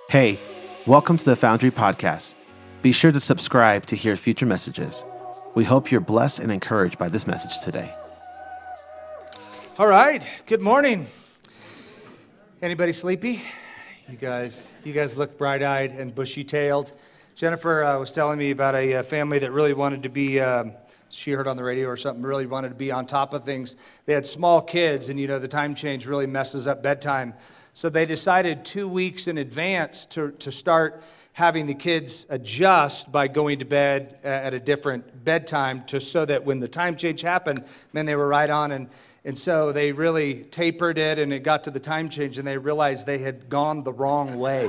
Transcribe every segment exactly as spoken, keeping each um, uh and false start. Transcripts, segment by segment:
Hey, welcome to the Foundry Podcast. Be sure to subscribe to hear future messages. We hope you're blessed and encouraged by this message today. All right, good morning. Anybody sleepy? You guys, you guys look bright-eyed and bushy-tailed. Jennifer uh, was telling me about a, a family that really wanted to be, um, she heard on the radio or something, really wanted to be on top of things. They had small kids, and you know the time change really messes up bedtime. So they decided two weeks in advance to, to start having the kids adjust by going to bed at a different bedtime to so that when the time change happened, man, they were right on. And, and so they really tapered it, and it got to the time change, and they realized they had gone the wrong way.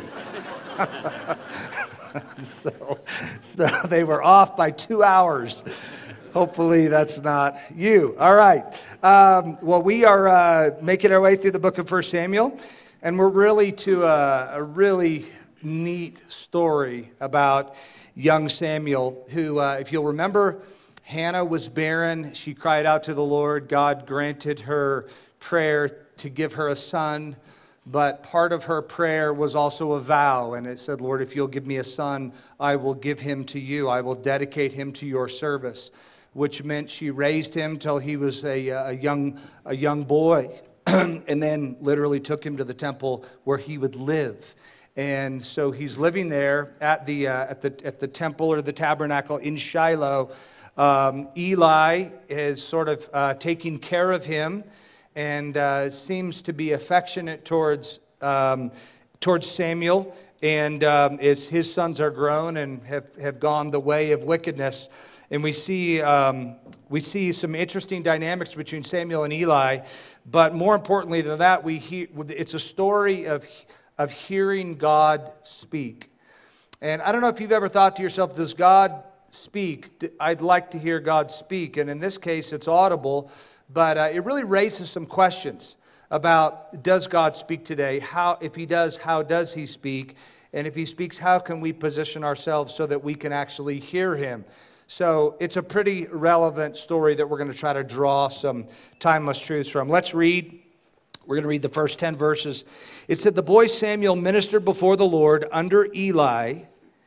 so, so they were off by two hours. Hopefully that's not you. All right. Um, well, we are uh, making our way through the book of First Samuel. And we're really to a, a really neat story about young Samuel, who, uh, if you'll remember, Hannah was barren. She cried out to the Lord. God granted her prayer to give her a son. But part of her prayer was also a vow. And it said, Lord, if you'll give me a son, I will give him to you. I will dedicate him to your service, which meant she raised him till he was a, a, young, a young boy. And then literally took him to the temple where he would live. And so he's living there at the uh, at the at the temple or the tabernacle in Shiloh. Um, Eli is sort of uh, taking care of him, and uh, seems to be affectionate towards um, towards Samuel. And um, as his sons are grown and have, have gone the way of wickedness, and we see um, we see some interesting dynamics between Samuel and Eli. But more importantly than that, we hear, it's a story of, of hearing God speak. And I don't know if you've ever thought to yourself, does God speak? I'd like to hear God speak. And in this case, it's audible. But uh, it really raises some questions about, does God speak today? How, if he does, how does he speak? And if he speaks, how can we position ourselves so that we can actually hear him? So it's a pretty relevant story that we're going to try to draw some timeless truths from. Let's read. We're going to read the first ten verses. It said, the boy Samuel ministered before the Lord under Eli.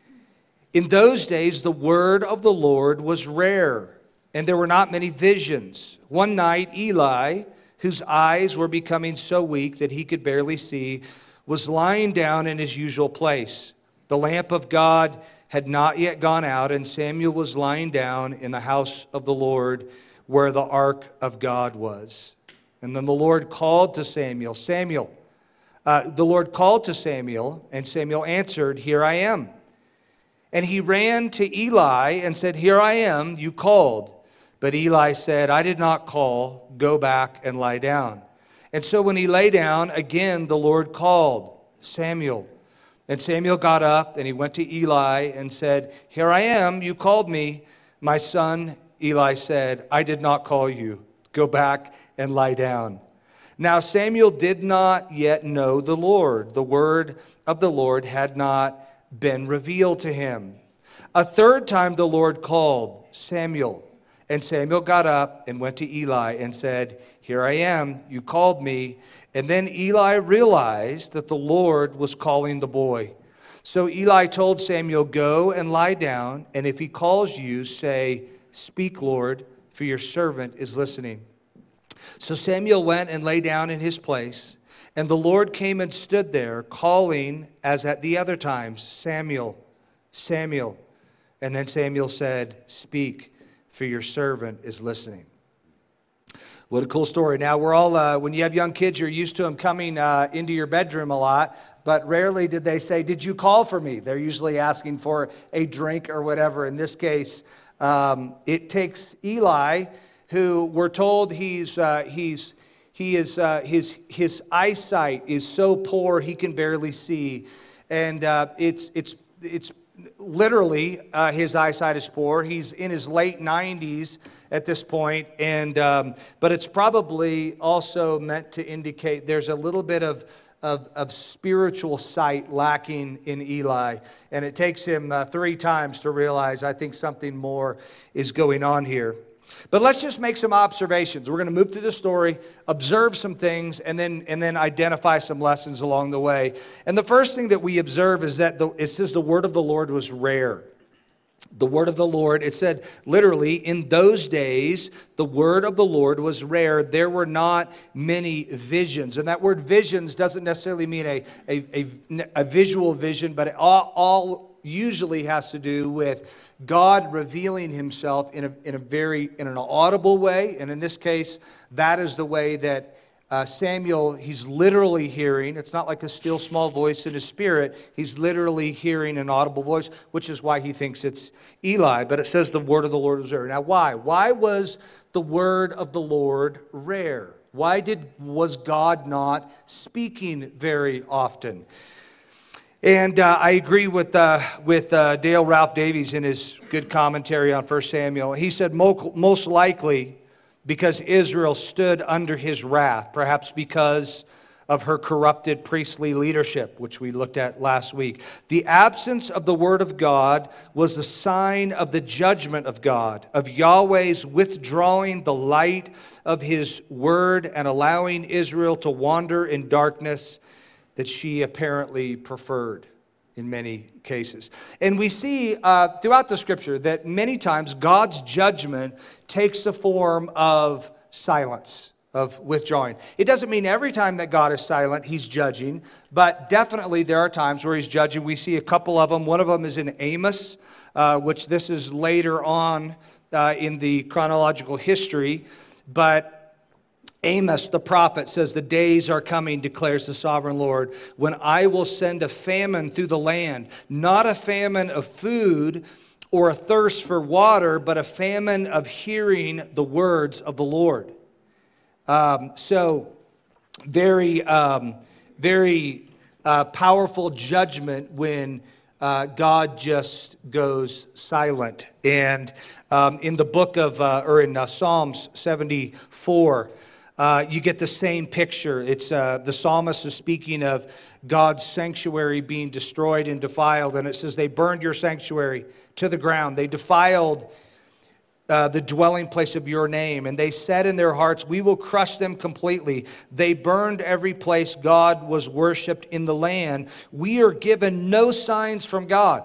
In those days, the word of the Lord was rare, and there were not many visions. One night, Eli, whose eyes were becoming so weak that he could barely see, was lying down in his usual place. The lamp of God had not yet gone out, and Samuel was lying down in the house of the Lord where the ark of God was. And then the Lord called to Samuel, Samuel. Uh, the Lord called to Samuel, and Samuel answered, here I am. And he ran to Eli and said, here I am, you called. But Eli said, I did not call, go back and lie down. And so when he lay down, again the Lord called, Samuel. And Samuel got up, and he went to Eli and said, here I am, you called me. My son, Eli said, I did not call you. Go back and lie down. Now Samuel did not yet know the Lord. The word of the Lord had not been revealed to him. A third time the Lord called, Samuel. And Samuel got up and went to Eli and said, here I am, you called me. And then Eli realized that the Lord was calling the boy. So Eli told Samuel, go and lie down, and if he calls you, say, speak, Lord, for your servant is listening. So Samuel went and lay down in his place, and the Lord came and stood there, calling as at the other times, Samuel, Samuel. And then Samuel said, speak, for your servant is listening. What a cool story. Now, we're all, uh, when you have young kids, you're used to them coming uh, into your bedroom a lot, but rarely did they say, did you call for me? They're usually asking for a drink or whatever. In this case, um, it takes Eli, who we're told he's, uh, he's, he is, uh, his, his eyesight is so poor he can barely see. And uh, it's, it's, it's literally uh, his eyesight is poor. He's in his late nineties at this point, and um, but it's probably also meant to indicate there's a little bit of, of, of spiritual sight lacking in Eli, and it takes him uh, three times to realize, I think something more is going on here. But let's just make some observations. We're going to move through the story, observe some things, and then, and then identify some lessons along the way. And the first thing that we observe is that the, it says the word of the Lord was rare. The word of the Lord, it said literally, in those days, the word of the Lord was rare. There were not many visions. And that word visions doesn't necessarily mean a, a, a, a visual vision, but it all, all usually has to do with God revealing himself in a, in a very, in an audible way. And in this case, that is the way that uh, Samuel, he's literally hearing. It's not like a still small voice in his spirit. He's literally hearing an audible voice, which is why he thinks it's Eli. But it says the word of the Lord was rare. Now, why? Why was the word of the Lord rare? Why did was God not speaking very often? And uh, I agree with uh, with uh, Dale Ralph Davies in his good commentary on First Samuel. He said mo- most likely because Israel stood under his wrath, perhaps because of her corrupted priestly leadership, which we looked at last week. The absence of the word of God was a sign of the judgment of God, of Yahweh's withdrawing the light of his word and allowing Israel to wander in darkness that she apparently preferred in many cases. And we see uh, throughout the scripture that many times God's judgment takes the form of silence, of withdrawing. It doesn't mean every time that God is silent, he's judging, but definitely there are times where he's judging. We see a couple of them. One of them is in Amos, uh, which this is later on uh, in the chronological history, but Amos, the prophet, says, the days are coming, declares the sovereign Lord, when I will send a famine through the land, not a famine of food or a thirst for water, but a famine of hearing the words of the Lord. Um, so, very, um, very uh, powerful judgment when uh, God just goes silent. And um, in the book of, uh, or in uh, Psalms seventy-four, Uh, you get the same picture. It's uh, the psalmist is speaking of God's sanctuary being destroyed and defiled, and it says they burned your sanctuary to the ground. They defiled uh, the dwelling place of your name, and they said in their hearts, we will crush them completely. They burned every place God was worshipped in the land. We are given no signs from God.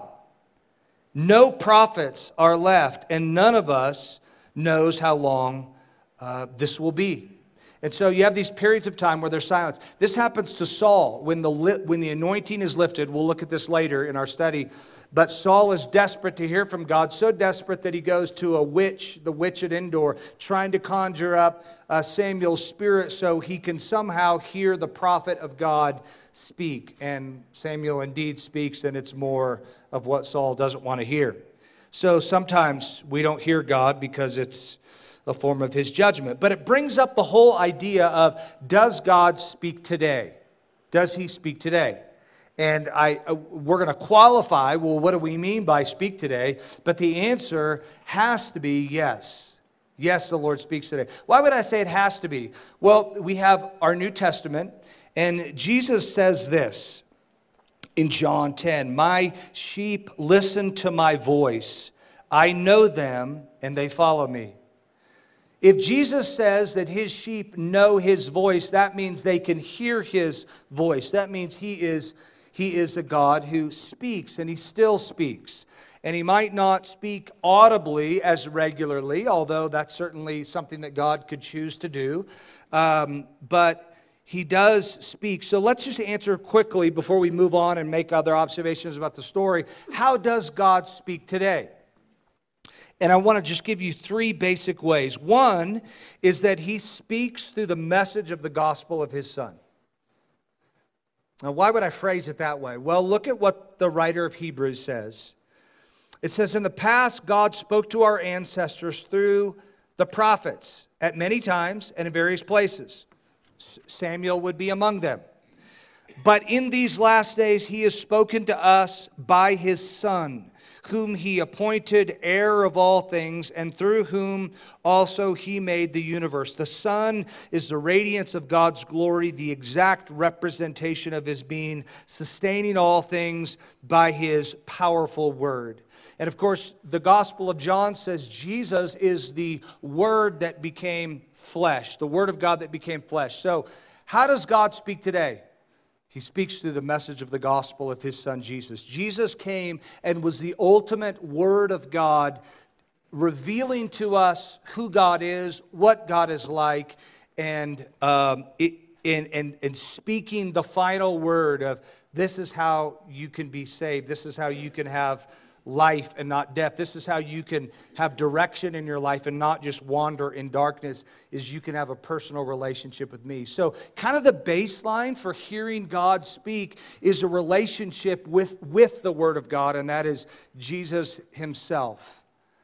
No prophets are left, and none of us knows how long uh, this will be. And so you have these periods of time where there's silence. This happens to Saul when the li- when the anointing is lifted. We'll look at this later in our study. But Saul is desperate to hear from God, so desperate that he goes to a witch, the witch at Endor, trying to conjure up uh, Samuel's spirit so he can somehow hear the prophet of God speak. And Samuel indeed speaks, and it's more of what Saul doesn't want to hear. So sometimes we don't hear God because it's a form of his judgment. But it brings up the whole idea of, does God speak today? Does he speak today? And I, uh, we're going to qualify, well, what do we mean by speak today? But the answer has to be yes. Yes, the Lord speaks today. Why would I say it has to be? Well, we have our New Testament, and Jesus says this in John ten, my sheep listen to my voice. I know them, and they follow me. If Jesus says that his sheep know his voice, that means they can hear his voice. That means he is, he is a God who speaks, and he still speaks. And he might not speak audibly as regularly, although that's certainly something that God could choose to do. Um, but he does speak. So let's just answer quickly before we move on and make other observations about the story. How does God speak today? And I want to just give you three basic ways. One is that he speaks through the message of the gospel of his Son. Now, why would I phrase it that way? Well, look at what the writer of Hebrews says. It says, in the past, God spoke to our ancestors through the prophets at many times and in various places. Samuel would be among them. But in these last days he has spoken to us by his Son, whom he appointed heir of all things, and through whom also he made the universe. The Son is the radiance of God's glory, the exact representation of his being, sustaining all things by his powerful word. And of course, the Gospel of John says Jesus is the Word that became flesh, the Word of God that became flesh. So how does God speak today? He speaks through the message of the gospel of his Son Jesus. Jesus came and was the ultimate Word of God, revealing to us who God is, what God is like, and, um, it, and, and, and speaking the final word of this is how you can be saved. This is how you can have life and not death. This is how you can have direction in your life and not just wander in darkness, is you can have a personal relationship with me. So kind of the baseline for hearing God speak is a relationship with, with the Word of God, and that is Jesus himself.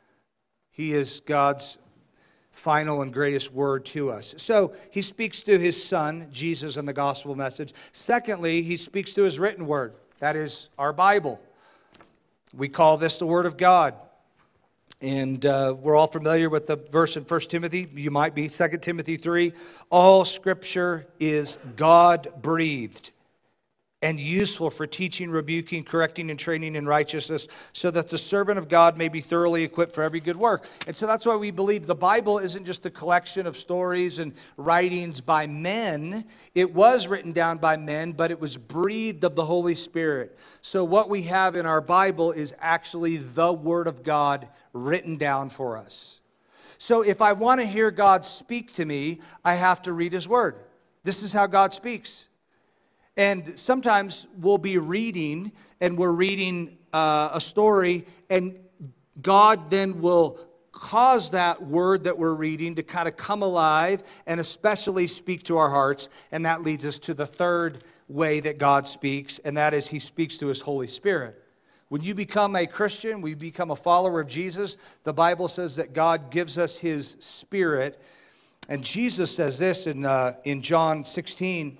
He is God's final and greatest word to us. So he speaks to his Son, Jesus, in the gospel message. Secondly, he speaks to his written word. That is our Bible. We call this the Word of God. And uh, we're all familiar with the verse in First Timothy. You might be, Second Timothy three. All Scripture is God-breathed and useful for teaching, rebuking, correcting, and training in righteousness, so that the servant of God may be thoroughly equipped for every good work. And so that's why we believe the Bible isn't just a collection of stories and writings by men. It was written down by men, but it was breathed of the Holy Spirit. So what we have in our Bible is actually the Word of God written down for us. So if I want to hear God speak to me, I have to read His Word. This is how God speaks. And sometimes we'll be reading, and we're reading uh, a story, and God then will cause that word that we're reading to kind of come alive and especially speak to our hearts. And that leads us to the third way that God speaks, and that is He speaks to His Holy Spirit. When you become a Christian, when you become a follower of Jesus, the Bible says that God gives us His Spirit. And Jesus says this in, uh, in John sixteen.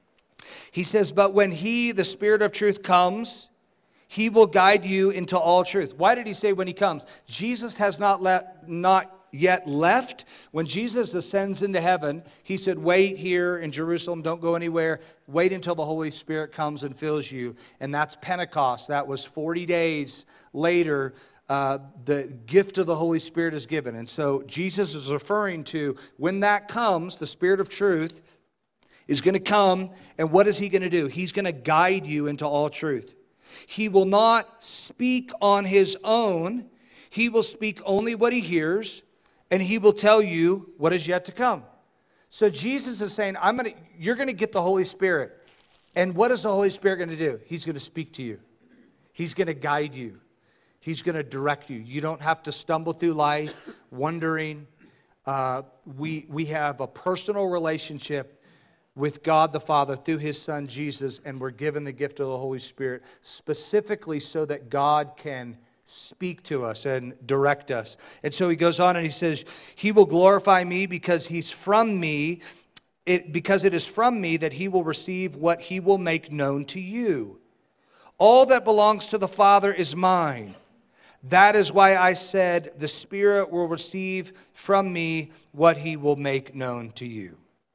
He says, but when He, the Spirit of truth, comes, He will guide you into all truth. Why did He say when He comes? Jesus has not, le- not yet left. When Jesus ascends into heaven, He said, wait here in Jerusalem, don't go anywhere. Wait until the Holy Spirit comes and fills you. And that's Pentecost. That was forty days later. Uh, the gift of the Holy Spirit is given. And so Jesus is referring to when that comes, the Spirit of truth is going to come, and what is He going to do? He's going to guide you into all truth. He will not speak on His own. He will speak only what He hears, and He will tell you what is yet to come. So Jesus is saying, I'm going to, you're going to get the Holy Spirit. And what is the Holy Spirit going to do? He's going to speak to you. He's going to guide you. He's going to direct you. You don't have to stumble through life wondering. Uh, we, we have a personal relationship with God the Father through His Son Jesus, and we're given the gift of the Holy Spirit specifically so that God can speak to us and direct us. And so He goes on and He says, He will glorify me because He's from me, it, because it is from me that He will receive what He will make known to you. All that belongs to the Father is mine. That is why I said, the Spirit will receive from me what He will make known to you.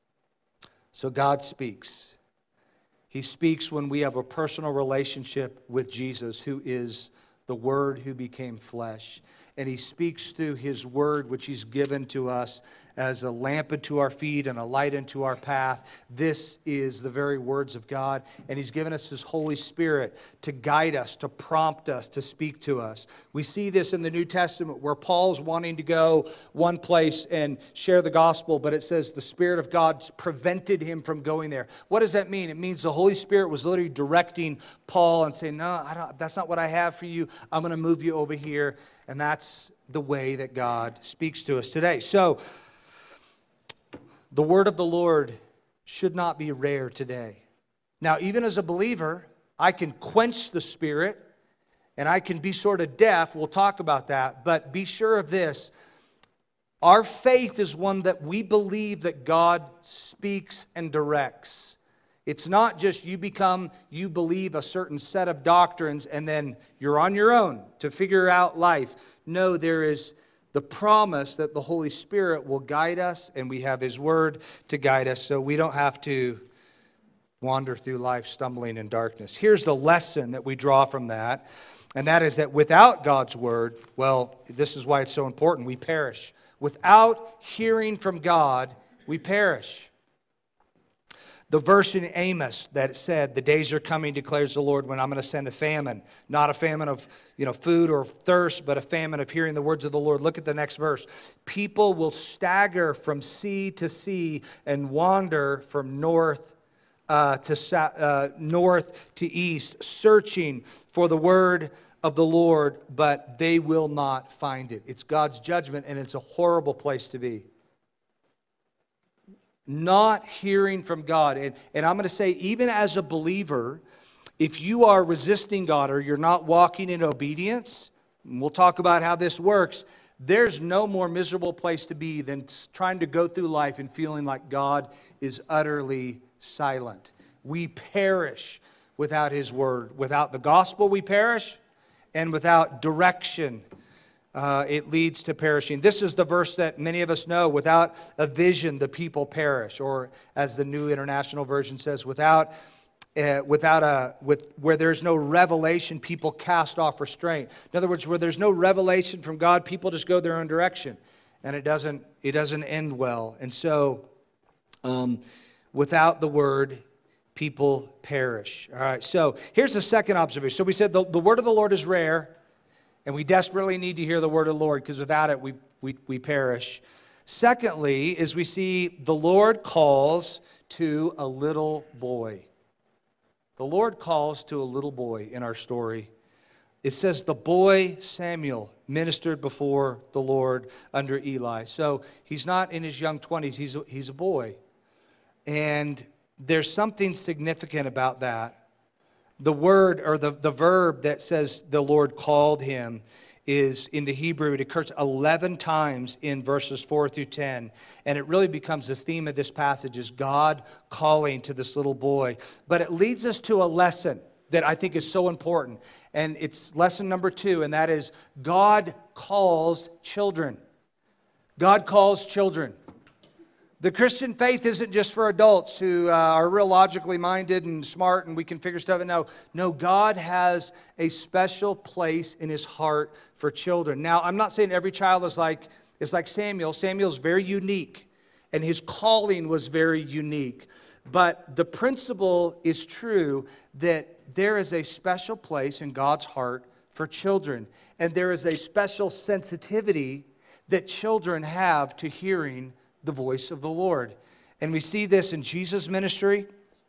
So God speaks. He speaks when we have a personal relationship with Jesus, who is the Word who became flesh. And He speaks through His Word, which He's given to us as a lamp unto our feet and a light unto our path. This is the very words of God. And He's given us His Holy Spirit to guide us, to prompt us, to speak to us. We see this in the New Testament where Paul's wanting to go one place and share the gospel, but it says the Spirit of God prevented him from going there. What does that mean? It means the Holy Spirit was literally directing Paul and saying, no, I don't, that's not what I have for you. I'm going to move you over here. And that's the way that God speaks to us today. So, the word of the Lord should not be rare today. Now, even as a believer, I can quench the Spirit, and I can be sort of deaf. We'll talk about that. But be sure of this. Our faith is one that we believe that God speaks and directs. It's not just you become, you believe a certain set of doctrines and then you're on your own to figure out life. No, there is the promise that the Holy Spirit will guide us, and we have His Word to guide us so we don't have to wander through life stumbling in darkness. Here's the lesson that we draw from that, and that is that without God's Word, well, this is why it's so important, we perish. Without hearing from God, we perish. The verse in Amos that said, the days are coming, declares the Lord, when I'm going to send a famine. Not a famine of, you know, food or thirst, but a famine of hearing the words of the Lord. Look at the next verse. People will stagger from sea to sea and wander from north uh, to uh, north to east, searching for the word of the Lord, but they will not find it. It's God's judgment, and it's a horrible place to be. Not hearing from God. And, and I'm going to say, even as a believer, if you are resisting God or you're not walking in obedience, and we'll talk about how this works, there's no more miserable place to be than trying to go through life and feeling like God is utterly silent. We perish without His Word. Without the gospel, we perish, and without direction, Uh, it leads to perishing. This is the verse that many of us know. Without a vision, the people perish. Or as the New International Version says, without, uh, without a, with, where there's no revelation, people cast off restraint. In other words, where there's no revelation from God, people just go their own direction. And it doesn't, it doesn't end well. And so, um, without the Word, people perish. All right, so here's the second observation. So we said the, the Word of the Lord is rare. And we desperately need to hear the word of the Lord, because without it, we, we, we perish. Secondly, is we see the Lord calls to a little boy. The Lord calls to a little boy in our story. It says the boy Samuel ministered before the Lord under Eli. So he's not in his young twenties, he's a, he's a boy. And there's something significant about that. The word or the, the verb that says the Lord called him is in the Hebrew. It occurs eleven times in verses four through ten. And it really becomes the theme of this passage is God calling to this little boy. But it leads us to a lesson that I think is so important. And it's lesson number two, and that is God calls children. God calls children. The Christian faith isn't just for adults who uh, are real logically minded and smart and we can figure stuff out. No, no, God has a special place in His heart for children. Now, I'm not saying every child is like, is like Samuel. Samuel's very unique, and his calling was very unique. But the principle is true that there is a special place in God's heart for children. And there is a special sensitivity that children have to hearing the voice of the Lord. And we see this in Jesus' ministry.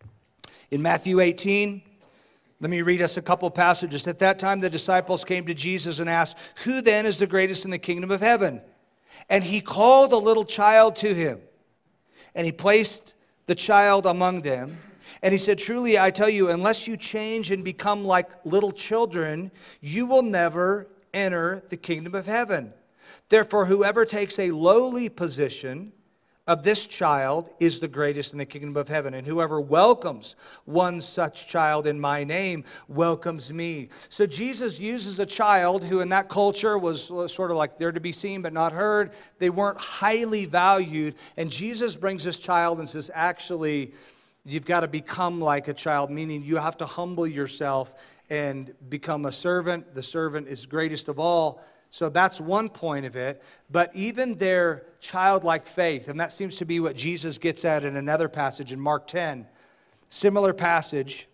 In Matthew eighteen, let me read us a couple of passages. At that time, the disciples came to Jesus and asked, "Who then is the greatest in the kingdom of heaven?" And He called a little child to Him, and He placed the child among them. And He said, "Truly, I tell you, unless you change and become like little children, you will never enter the kingdom of heaven. Therefore, whoever takes a lowly position of this child is the greatest in the kingdom of heaven. And whoever welcomes one such child in my name welcomes me." So Jesus uses a child who in that culture was sort of like there to be seen but not heard. They weren't highly valued. And Jesus brings this child and says, actually, you've got to become like a child, meaning you have to humble yourself and become a servant. The servant is greatest of all. So that's one point of it. But even their childlike faith, and that seems to be what Jesus gets at in another passage in Mark ten, similar passage,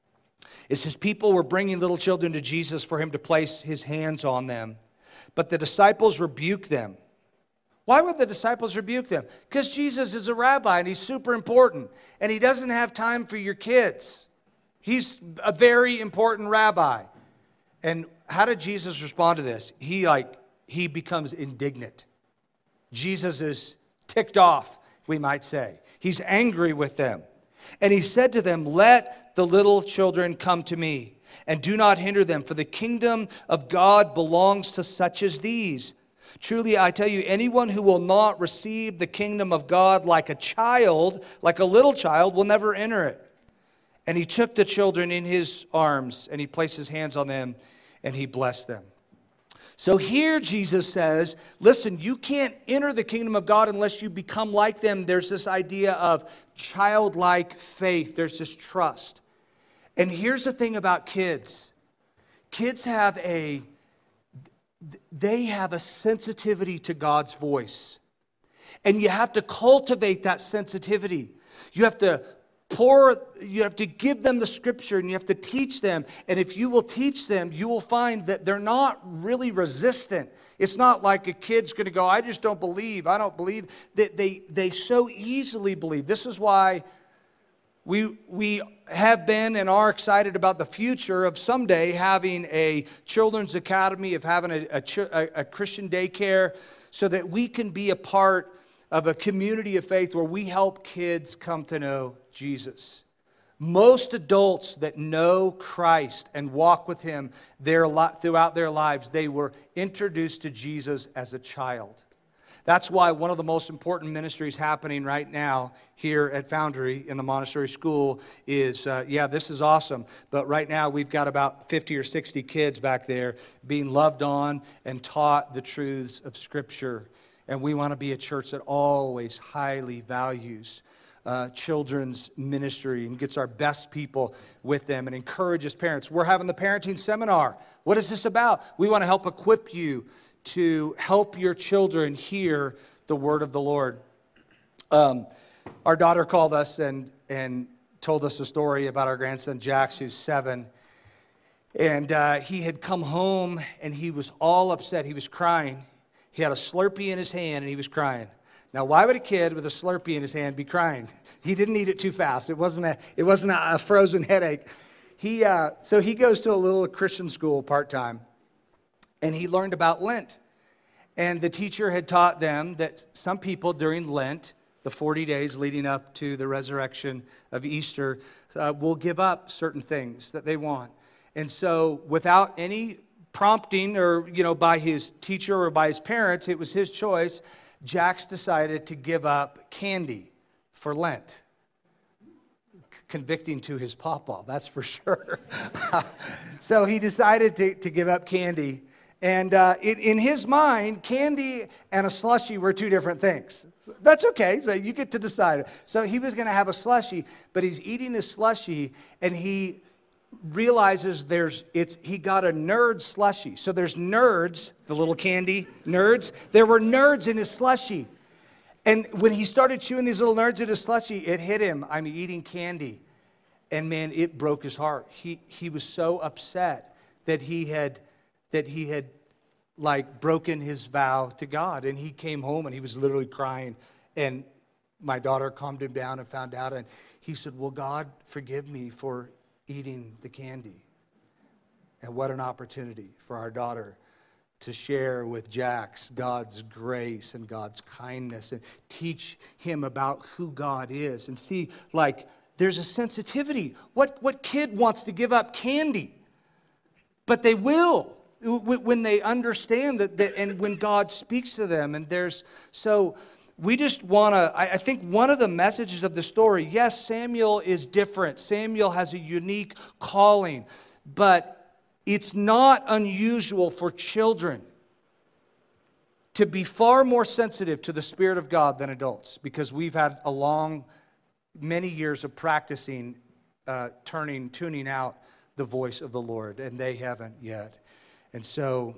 it says people were bringing little children to Jesus for Him to place His hands on them. But the disciples rebuked them. Why would the disciples rebuke them? Because Jesus is a rabbi and He's super important. And He doesn't have time for your kids. He's a very important rabbi. And how did Jesus respond to this? He like, he becomes indignant. Jesus is ticked off, we might say. He's angry with them. And He said to them, "Let the little children come to me, and do not hinder them, for the kingdom of God belongs to such as these. Truly, I tell you, anyone who will not receive the kingdom of God like a child, like a little child, will never enter it." And he took the children in his arms, and he placed his hands on them, and he blessed them. So here Jesus says, listen, you can't enter the kingdom of God unless you become like them. There's this idea of childlike faith. There's this trust. And here's the thing about kids. Kids have a, they have a sensitivity to God's voice. And you have to cultivate that sensitivity. You have to pour, you have to give them the scripture, and you have to teach them. And if you will teach them, you will find that they're not really resistant. It's not like a kid's going to go, I just don't believe, I don't believe. That they, they so easily believe. This is why we, we have been and are excited about the future of someday having a children's academy, of having a, a, a Christian daycare, so that we can be a part of a community of faith where we help kids come to know Jesus. Most adults that know Christ and walk with Him their, throughout their lives, they were introduced to Jesus as a child. That's why one of the most important ministries happening right now here at Foundry in the Montessori School is, uh, yeah, this is awesome, but right now we've got about fifty or sixty kids back there being loved on and taught the truths of Scripture. And we want to be a church that always highly values uh, children's ministry and gets our best people with them and encourages parents. We're having the parenting seminar. What is this about? We want to help equip you to help your children hear the word of the Lord. Um, our daughter called us and, and told us a story about our grandson, Jax, who's seven. And uh, he had come home and he was all upset. He was crying. He had a Slurpee in his hand, and he was crying. Now, why would a kid with a Slurpee in his hand be crying? He didn't eat it too fast. It wasn't a, it wasn't a, a frozen headache. He, uh, so he goes to a little Christian school part-time, and he learned about Lent. And the teacher had taught them that some people during Lent, the forty days leading up to the resurrection of Easter, uh, will give up certain things that they want. And so without any prompting or, you know, by his teacher or by his parents, it was his choice, Jax decided to give up candy for Lent. Convicting to his pawpaw, that's for sure. So he decided to, to give up candy. And uh, it, in his mind, candy and a slushie were two different things. That's okay, so you get to decide. So he was going to have a slushie, but he's eating his slushie, and he realizes there's it's he got a nerd slushie. So there's nerds, the little candy nerds. There were nerds in his slushie. And when he started chewing these little nerds in his slushie, it hit him. I'm eating candy. And man, it broke his heart. He he was so upset that he had that he had like broken his vow to God. And he came home and he was literally crying. And my daughter calmed him down and found out, and he said, "Will God forgive me for eating the candy?" And what an opportunity for our daughter to share with Jax God's grace and God's kindness and teach him about who God is. And see, like, there's a sensitivity. What, what kid wants to give up candy? But they will when they understand that, that and when God speaks to them. And there's, so we just want to, I, I think one of the messages of the story, yes, Samuel is different. Samuel has a unique calling, but it's not unusual for children to be far more sensitive to the Spirit of God than adults, because we've had a long, many years of practicing uh, turning, tuning out the voice of the Lord, and they haven't yet. And so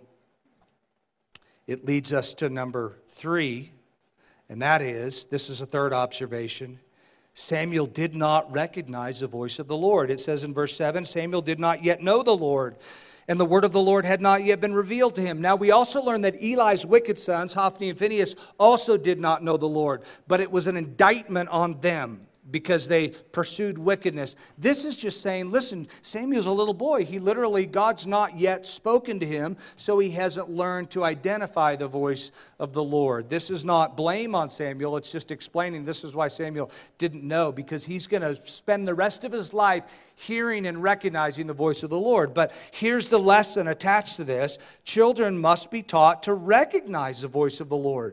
it leads us to number three, and that is, this is a third observation, Samuel did not recognize the voice of the Lord. It says in verse seven, Samuel did not yet know the Lord, and the word of the Lord had not yet been revealed to him. Now we also learn that Eli's wicked sons, Hophni and Phinehas, also did not know the Lord, but it was an indictment on them because they pursued wickedness. This is just saying, listen, Samuel's a little boy. He literally, God's not yet spoken to him, so he hasn't learned to identify the voice of the Lord. This is not blame on Samuel. It's just explaining this is why Samuel didn't know, because he's going to spend the rest of his life hearing and recognizing the voice of the Lord. But here's the lesson attached to this. Children must be taught to recognize the voice of the Lord.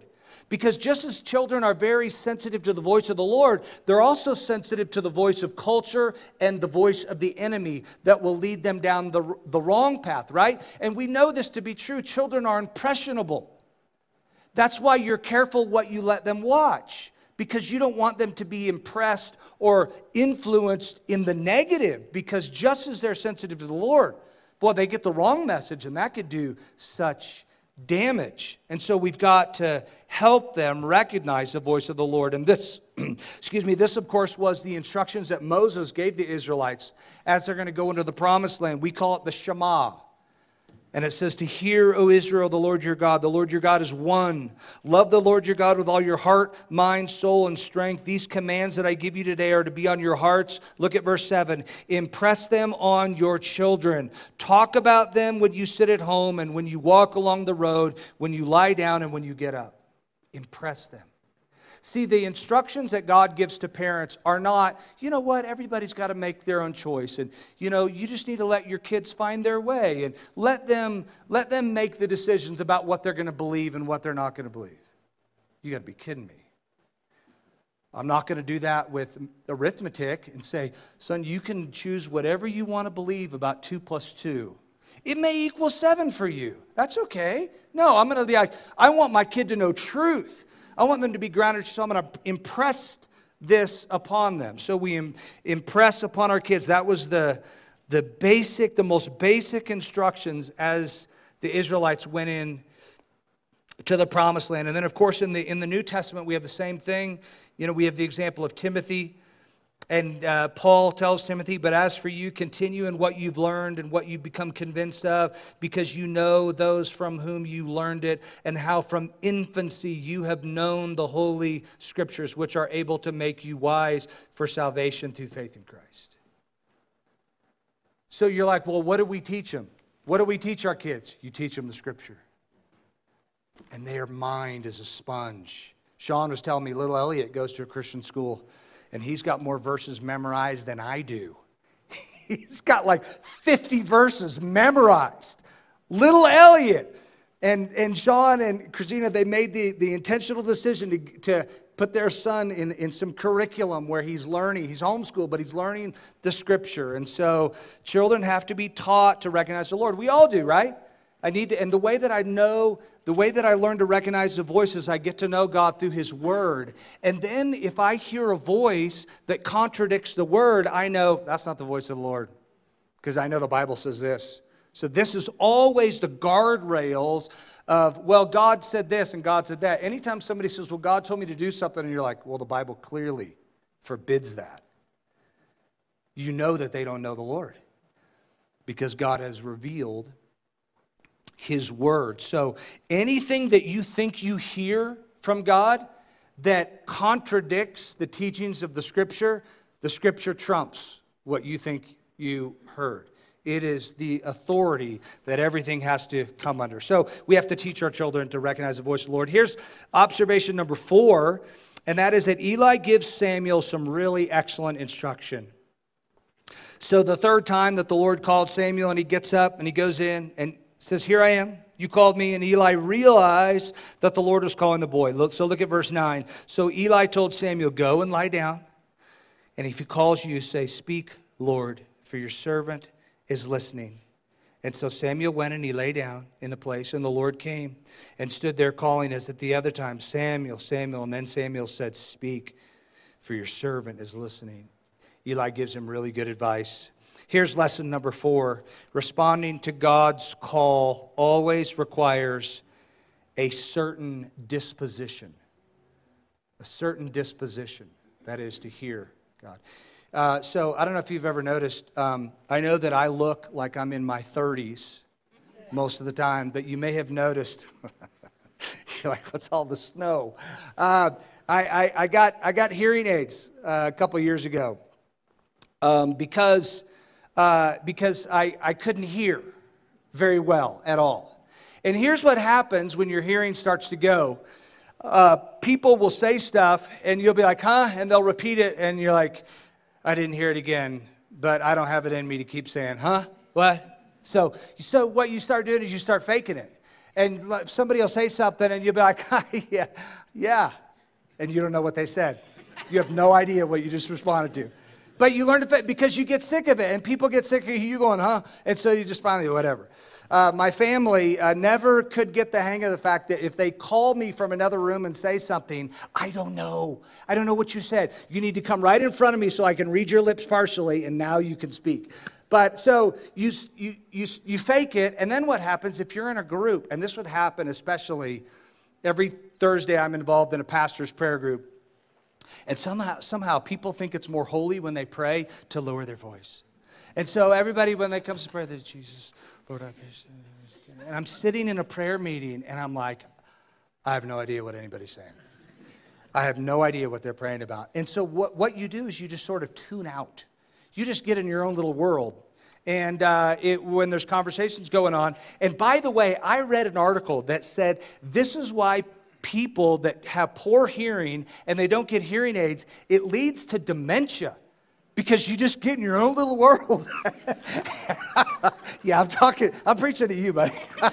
Because just as children are very sensitive to the voice of the Lord, they're also sensitive to the voice of culture and the voice of the enemy that will lead them down the, the wrong path, right? And we know this to be true. Children are impressionable. That's why you're careful what you let them watch, because you don't want them to be impressed or influenced in the negative, because just as they're sensitive to the Lord, boy, they get the wrong message, and that could do such damage. And so we've got to help them recognize the voice of the Lord. And this, excuse me, this of course was the instructions that Moses gave the Israelites as they're going to go into the promised land. We call it the Shema. And it says to hear, O Israel, the Lord your God. The Lord your God is one. Love the Lord your God with all your heart, mind, soul, and strength. These commands that I give you today are to be on your hearts. Look at verse seven. Impress them on your children. Talk about them when you sit at home and when you walk along the road, when you lie down and when you get up. Impress them. See, the instructions that God gives to parents are not, you know what, everybody's got to make their own choice. And, you know, you just need to let your kids find their way. And let them, let them make the decisions about what they're going to believe and what they're not going to believe. You got to be kidding me. I'm not going to do that with arithmetic and say, son, you can choose whatever you want to believe about two plus two. It may equal seven for you. That's okay. No, I'm going to be like, I want my kid to know truth. I want them to be grounded, so I'm going to impress this upon them. So we im- impress upon our kids. That was the, the basic, the most basic instructions as the Israelites went in to the promised land. And then, of course, in the in the New Testament, we have the same thing. You know, we have the example of Timothy. And uh, Paul tells Timothy, but as for you, continue in what you've learned and what you've become convinced of, because you know those from whom you learned it, and how from infancy you have known the Holy Scriptures, which are able to make you wise for salvation through faith in Christ. So you're like, well, what do we teach them? What do we teach our kids? You teach them the Scripture. And their mind is a sponge. Sean was telling me little Elliot goes to a Christian school, and he's got more verses memorized than I do. He's got like fifty verses memorized. Little Elliot. And, and Sean and Christina, they made the, the intentional decision to, to put their son in, in some curriculum where he's learning. He's homeschooled, but he's learning the Scripture. And so children have to be taught to recognize the Lord. We all do, right? I need to, and the way that I know, the way that I learn to recognize the voice is I get to know God through His Word. And then if I hear a voice that contradicts the Word, I know that's not the voice of the Lord, because I know the Bible says this. So this is always the guardrails of, well, God said this and God said that. Anytime somebody says, well, God told me to do something, and you're like, well, the Bible clearly forbids that. You know that they don't know the Lord, because God has revealed His Word. So anything that you think you hear from God that contradicts the teachings of the Scripture, the Scripture trumps what you think you heard. It is the authority that everything has to come under. So we have to teach our children to recognize the voice of the Lord. Here's observation number four, and that is that Eli gives Samuel some really excellent instruction. So the third time that the Lord called Samuel, and he gets up and he goes in and says, here I am, you called me. And Eli realized that the Lord was calling the boy. Look, so look at verse nine. So Eli told Samuel, go and lie down. And if he calls you, say, speak, Lord, for your servant is listening. And so Samuel went and he lay down in the place. And the Lord came and stood there calling as at the other time, Samuel, Samuel. And then Samuel said, speak, for your servant is listening. Eli gives him really good advice. Here's lesson number four. Responding to God's call always requires a certain disposition. A certain disposition, that is, to hear God. Uh, so I don't know if you've ever noticed, um, I know that I look like I'm in my thirties most of the time, but you may have noticed, you're like, what's all the snow? Uh, I, I, I, got, I got hearing aids uh, a couple years ago um, because... Uh, because I, I couldn't hear very well at all. And here's what happens when your hearing starts to go. Uh, people will say stuff, and you'll be like, huh? And they'll repeat it, and you're like, I didn't hear it again, but I don't have it in me to keep saying, huh? What? So, so what you start doing is you start faking it. And somebody will say something, and you'll be like, yeah, yeah. And you don't know what they said. You have no idea what you just responded to. But you learn to, because you get sick of it, and people get sick of you going, huh? And so you just finally, whatever. Uh, my family uh, never could get the hang of the fact that if they call me from another room and say something, I don't know. I don't know what you said. You need to come right in front of me so I can read your lips partially, and now you can speak. But so you, you, you, you fake it, and then what happens if you're in a group, and this would happen especially every Thursday I'm involved in a pastor's prayer group, and somehow, somehow people think it's more holy when they pray to lower their voice. And so everybody, when they come to pray, they Jesus, Lord, I pray. And I'm sitting in a prayer meeting, and I'm like, I have no idea what anybody's saying. I have no idea what they're praying about. And so what, what you do is you just sort of tune out. You just get in your own little world. And uh, it, when there's conversations going on. And by the way, I read an article that said this is why people that have poor hearing and they don't get hearing aids, it leads to dementia. Because you just get in your own little world. Yeah, I'm talking, I'm preaching to you, buddy.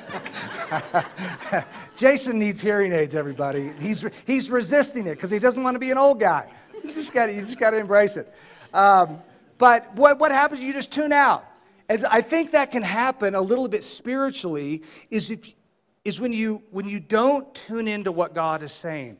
Jason needs hearing aids, everybody. He's he's resisting it because he doesn't want to be an old guy. You just got you just got to embrace it. Um, but what what happens? You just tune out, and I think that can happen a little bit spiritually. Is if is when you when you don't tune into what God is saying.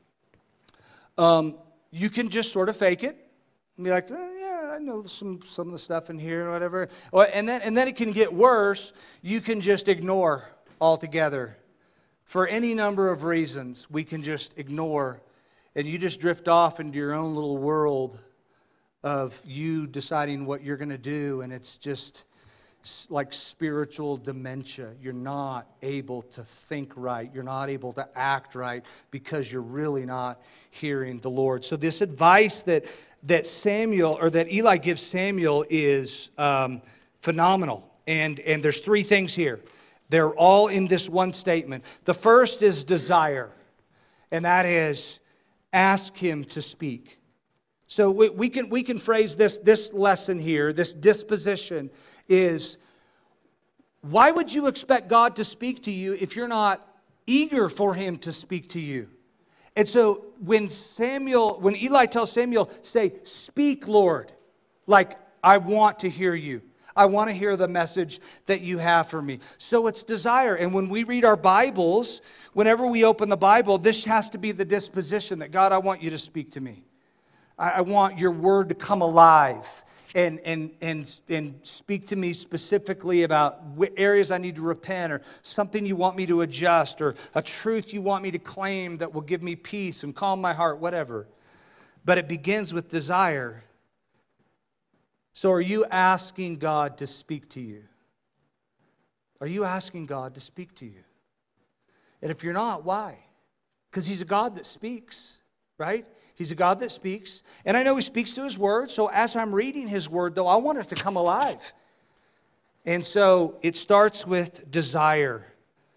Um, you can just sort of fake it. And be like, oh, yeah, I know some, some of the stuff in here, or whatever. Or, and, then, and then it can get worse. You can just ignore altogether. For any number of reasons, we can just ignore. And you just drift off into your own little world of you deciding what you're going to do. And it's just like spiritual dementia. You're not able to think right. You're not able to act right because you're really not hearing the Lord. So this advice that that Samuel, or that Eli gives Samuel is um, phenomenal. And, and there's three things here. They're all in this one statement. The first is desire, and that is ask him to speak. So we, we can we can phrase this, this lesson here, this disposition is, why would you expect God to speak to you if you're not eager for him to speak to you? And so when Samuel, when Eli tells Samuel, say, speak, Lord, like, I want to hear you. I want to hear the message that you have for me. So it's desire. And when we read our Bibles, whenever we open the Bible, this has to be the disposition that, God, I want you to speak to me. I, I want your word to come alive. And, and, and, and speak to me specifically about areas I need to repent, or something you want me to adjust, or a truth you want me to claim that will give me peace and calm my heart, whatever. But it begins with desire. So are you asking God to speak to you? Are you asking God to speak to you? And if you're not, why? Because he's a God that speaks, right? He's a God that speaks. And I know he speaks to his word. So as I'm reading his word, though, I want it to come alive. And so it starts with desire.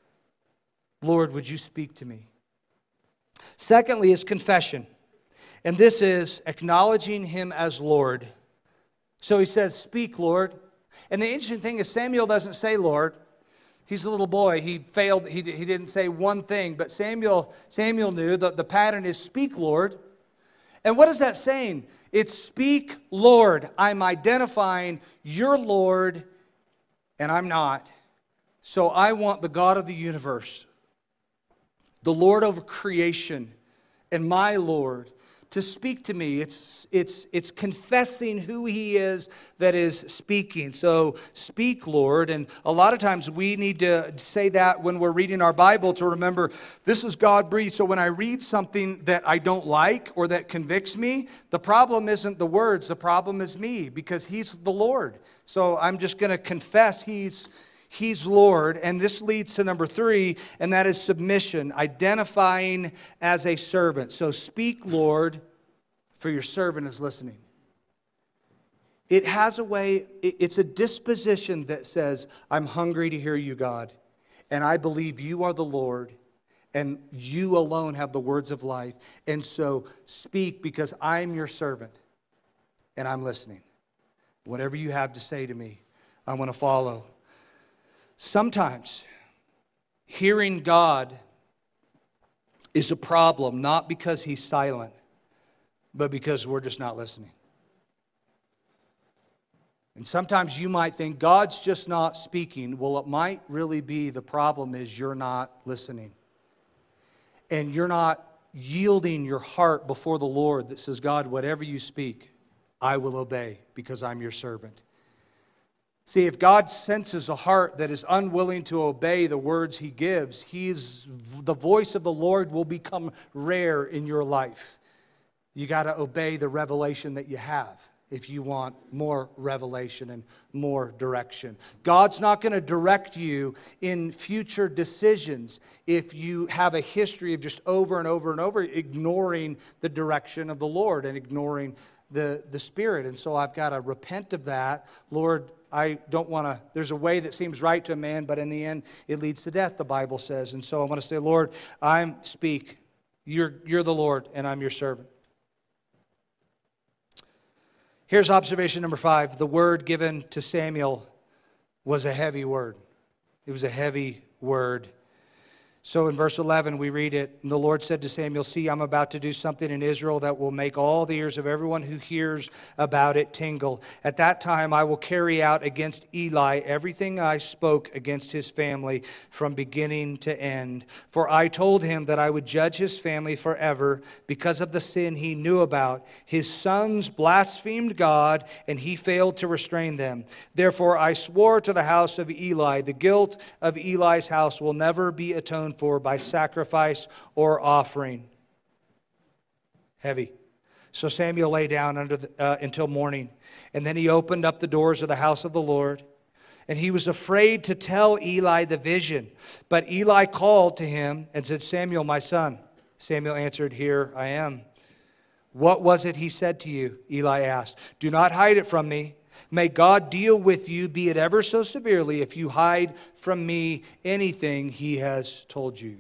Lord, would you speak to me? Secondly is confession. And this is acknowledging him as Lord. So he says, speak, Lord. And the interesting thing is Samuel doesn't say Lord. He's a little boy. He failed. He, he didn't say one thing. But Samuel, Samuel knew that the pattern is speak, Lord. And what is that saying? It's speak, Lord. I'm identifying you're Lord, and I'm not. So I want the God of the universe, the Lord over creation, and my Lord, to speak to me. It's, it's, it's confessing who he is that is speaking. So speak, Lord. And a lot of times we need to say that when we're reading our Bible, to remember this is God-breathed. So when I read something that I don't like or that convicts me, the problem isn't the words. The problem is me, because he's the Lord. So I'm just going to confess he's He's Lord. And this leads to number three, and that is submission, identifying as a servant. So speak, Lord, for your servant is listening. It has a way, it's a disposition that says, I'm hungry to hear you, God, and I believe you are the Lord, and you alone have the words of life. And so speak, because I'm your servant, and I'm listening. Whatever you have to say to me, I want to follow. Sometimes hearing God is a problem, not because He's silent, but because we're just not listening. And sometimes you might think God's just not speaking. Well, it might really be the problem is you're not listening. And you're not yielding your heart before the Lord that says, God, whatever you speak, I will obey because I'm your servant. See, if God senses a heart that is unwilling to obey the words He gives, He's, the voice of the Lord will become rare in your life. You got to obey the revelation that you have if you want more revelation and more direction. God's not going to direct you in future decisions if you have a history of just over and over and over ignoring the direction of the Lord and ignoring the, the Spirit. And so I've got to repent of that. Lord, I don't want to, there's a way that seems right to a man, but in the end, it leads to death, the Bible says. And so I want to say, Lord, I speak. You're, you're the Lord, and I'm your servant. Here's observation number five. The word given to Samuel was a heavy word. It was a heavy word. So in verse eleven, we read it, and the Lord said to Samuel, see, I'm about to do something in Israel that will make all the ears of everyone who hears about it tingle. At that time, I will carry out against Eli everything I spoke against his family from beginning to end. For I told him that I would judge his family forever because of the sin he knew about. His sons blasphemed God, and he failed to restrain them. Therefore, I swore to the house of Eli, the guilt of Eli's house will never be atoned for by sacrifice or offering. Heavy. So Samuel lay down under the, uh, until morning, and then he opened up the doors of the house of the Lord, and he was afraid to tell Eli the vision. But Eli called to him and said, Samuel, my son. Samuel answered, here I am. What was it he said to you? Eli asked. Do not hide it from me. May God deal with you, be it ever so severely, if you hide from me anything he has told you.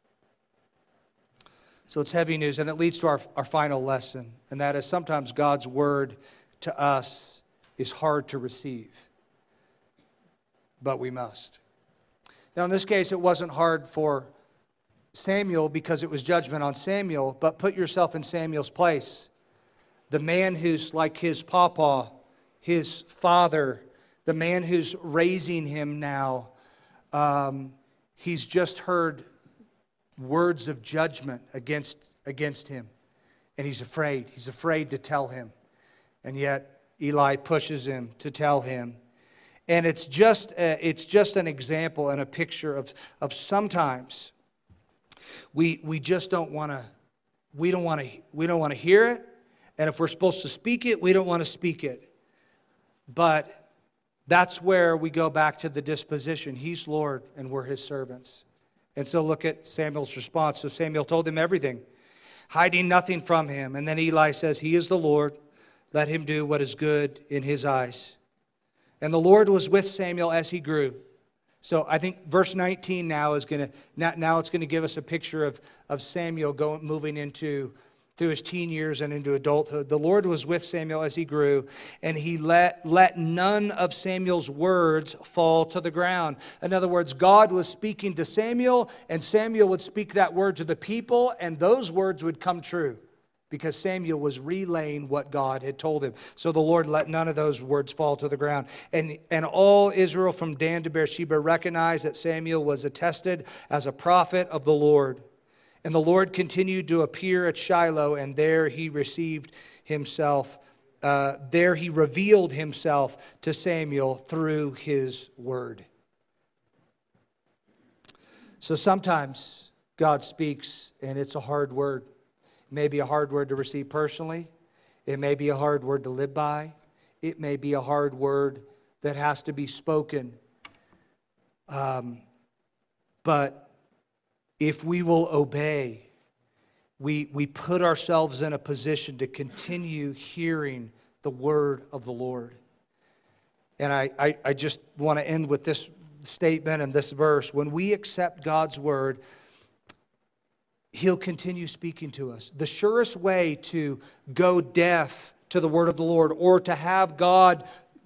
So it's heavy news, and it leads to our, our final lesson, and that is sometimes God's word to us is hard to receive, but we must. Now, in this case, it wasn't hard for Samuel because it was judgment on Samuel, but put yourself in Samuel's place. The man who's like his pawpaw, his father, the man who's raising him now, um, he's just heard words of judgment against, against him. And he's afraid. He's afraid to tell him. And yet Eli pushes him to tell him. And it's just, a, it's just an example and a picture of, of sometimes we, we just don't want to, we don't want to, we don't want to hear it. And if we're supposed to speak it, we don't want to speak it. But that's where we go back to the disposition. He's Lord and we're His servants. And so look at Samuel's response. So Samuel told him everything, hiding nothing from him. And then Eli says, He is the Lord. Let him do what is good in His eyes. And the Lord was with Samuel as he grew. So I think verse nineteen now is going to, now, now it's going to give us a picture of, of Samuel going, moving into through his teen years and into adulthood. The Lord was with Samuel as he grew, and he let, let none of Samuel's words fall to the ground. In other words, God was speaking to Samuel, and Samuel would speak that word to the people, and those words would come true because Samuel was relaying what God had told him. So the Lord let none of those words fall to the ground. And, and all Israel from Dan to Beersheba recognized that Samuel was attested as a prophet of the Lord. And the Lord continued to appear at Shiloh, and there he received himself, uh, there he revealed himself to Samuel through his word. So sometimes God speaks, and it's a hard word. It may be a hard word to receive personally. It may be a hard word to live by. It may be a hard word that has to be spoken. Um, but if we will obey, we, we put ourselves in a position to continue hearing the word of the Lord. And I, I, I just want to end with this statement and this verse. When we accept God's word, He'll continue speaking to us. The surest way to go deaf to the word of the Lord, or to have God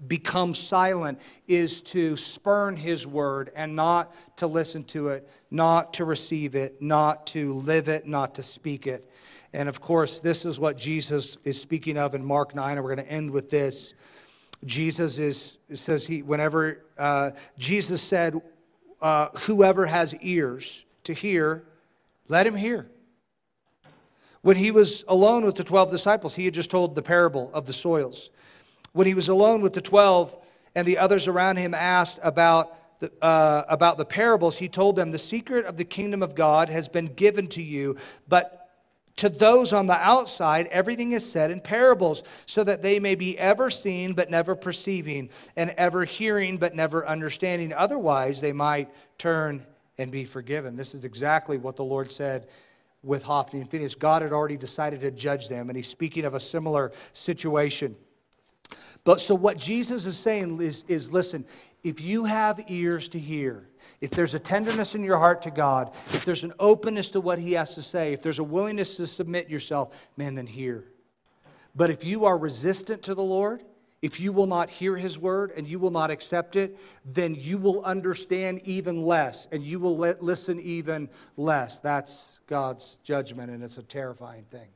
become silent is to spurn his word and not to listen to it, not to receive it, not to live it, not to speak it. And of course, this is what Jesus is speaking of in Mark nine, and we're going to end with this. Jesus is says he whenever uh, Jesus said, uh, "Whoever has ears to hear, let him hear." When he was alone with the twelve disciples, he had just told the parable of the soils. When he was alone with the twelve and the others around him asked about the, uh, about the parables, he told them, "The secret of the kingdom of God has been given to you, but to those on the outside, everything is said in parables, so that they may be ever seeing but never perceiving, and ever hearing but never understanding. Otherwise, they might turn and be forgiven." This is exactly what the Lord said with Hophni and Phinehas. God had already decided to judge them, and he's speaking of a similar situation. But so what Jesus is saying is, is, listen, if you have ears to hear, if there's a tenderness in your heart to God, if there's an openness to what he has to say, if there's a willingness to submit yourself, man, then hear. But if you are resistant to the Lord, if you will not hear his word and you will not accept it, then you will understand even less and you will let, listen even less. That's God's judgment, and it's a terrifying thing.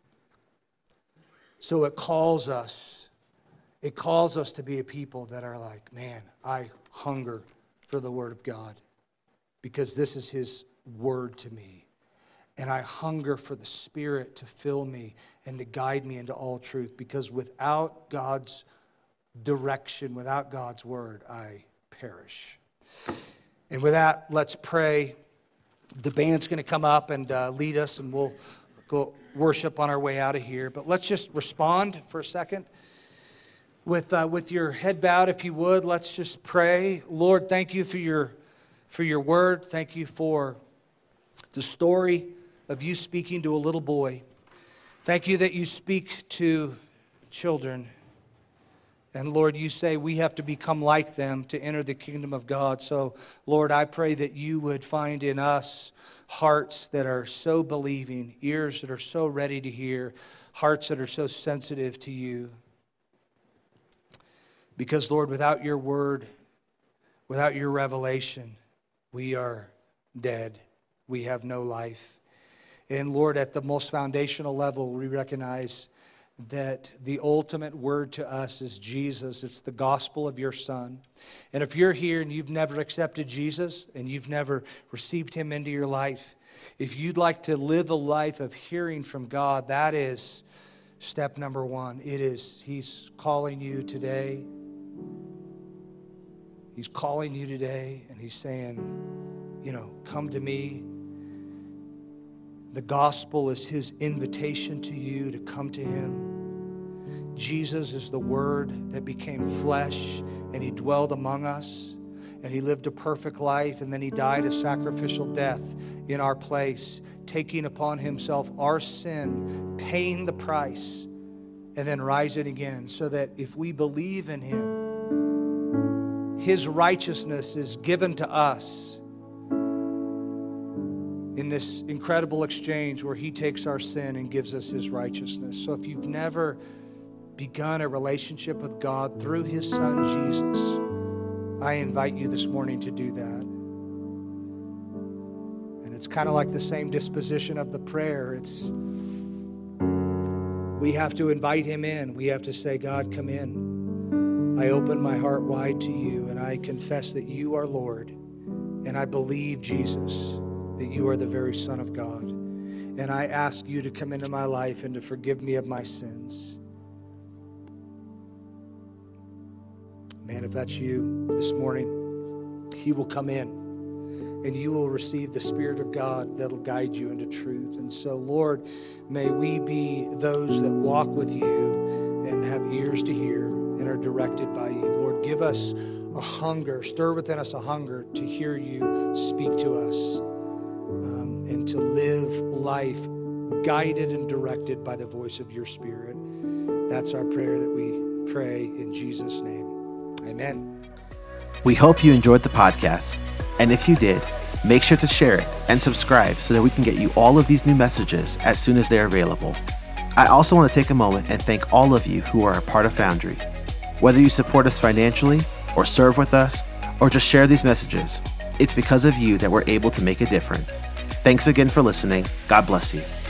So it calls us, it calls us to be a people that are like, man, I hunger for the word of God because this is his word to me. And I hunger for the Spirit to fill me and to guide me into all truth, because without God's direction, without God's word, I perish. And with that, let's pray. The band's going to come up and uh, lead us, and we'll go worship on our way out of here. But let's just respond for a second. With uh, with your head bowed, if you would, let's just pray. Lord, thank you for your for your word. Thank you for the story of you speaking to a little boy. Thank you that you speak to children. And Lord, you say we have to become like them to enter the kingdom of God. So, Lord, I pray that you would find in us hearts that are so believing, ears that are so ready to hear, hearts that are so sensitive to you. Because, Lord, without your word, without your revelation, we are dead. We have no life. And, Lord, at the most foundational level, we recognize that the ultimate word to us is Jesus. It's the gospel of your Son. And if you're here and you've never accepted Jesus and you've never received him into your life, if you'd like to live a life of hearing from God, that is step number one. It is, he's calling you today. He's calling you today, and he's saying, you know, come to me. The gospel is his invitation to you to come to him. Jesus is the Word that became flesh, and he dwelled among us, and he lived a perfect life, and then he died a sacrificial death in our place, taking upon himself our sin, paying the price, and then rising again, so that if we believe in him, his righteousness is given to us in this incredible exchange where he takes our sin and gives us his righteousness. So if you've never begun a relationship with God through his Son, Jesus, I invite you this morning to do that. And it's kind of like the same disposition of the prayer. It's we have to invite him in. We have to say, God, come in. I open my heart wide to you, and I confess that you are Lord, and I believe, Jesus, that you are the very Son of God. And I ask you to come into my life and to forgive me of my sins. Man, if that's you this morning, he will come in, and you will receive the Spirit of God that'll guide you into truth. And so, Lord, may we be those that walk with you and have ears to hear and are directed by you. Lord, give us a hunger, stir within us a hunger to hear you speak to us um, and to live life guided and directed by the voice of your Spirit. That's our prayer that we pray in Jesus' name. Amen. We hope you enjoyed the podcast. And if you did, make sure to share it and subscribe so that we can get you all of these new messages as soon as they're available. I also want to take a moment and thank all of you who are a part of Foundry. Whether you support us financially, or serve with us, or just share these messages, it's because of you that we're able to make a difference. Thanks again for listening. God bless you.